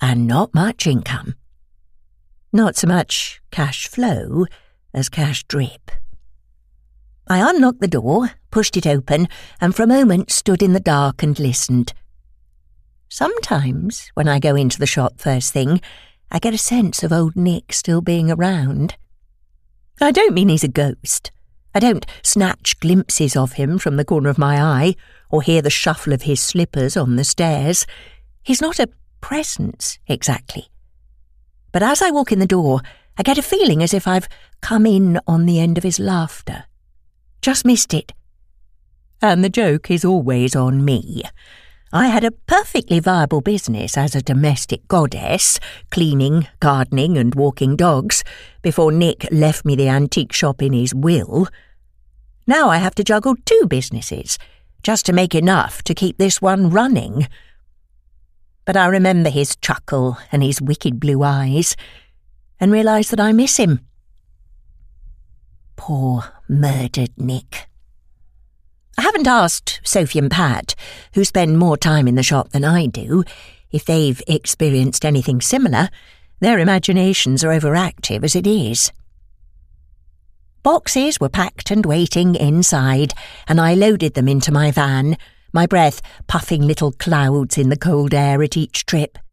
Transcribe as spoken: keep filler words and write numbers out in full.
and not much income. Not so much cash flow as cash drip. I unlocked the door, pushed it open, and for a moment stood in the dark and listened. Sometimes, when I go into the shop first thing, I get a sense of old Nick still being around. I don't mean he's a ghost. I don't snatch glimpses of him from the corner of my eye, or hear the shuffle of his slippers on the stairs. He's not a presence, exactly. But as I walk in the door, I get a feeling as if I've come in on the end of his laughter. Just missed it. And the joke is always on me. I had a perfectly viable business as a domestic goddess, cleaning, gardening and walking dogs, before Nick left me the antique shop in his will. Now I have to juggle two businesses, just to make enough to keep this one running. But I remember his chuckle and his wicked blue eyes, and realise that I miss him. Poor murdered Nick. I haven't asked Sophie and Pat, who spend more time in the shop than I do, if they've experienced anything similar. Their imaginations are overactive as it is. Boxes were packed and waiting inside, and I loaded them into my van, my breath puffing little clouds in the cold air at each trip.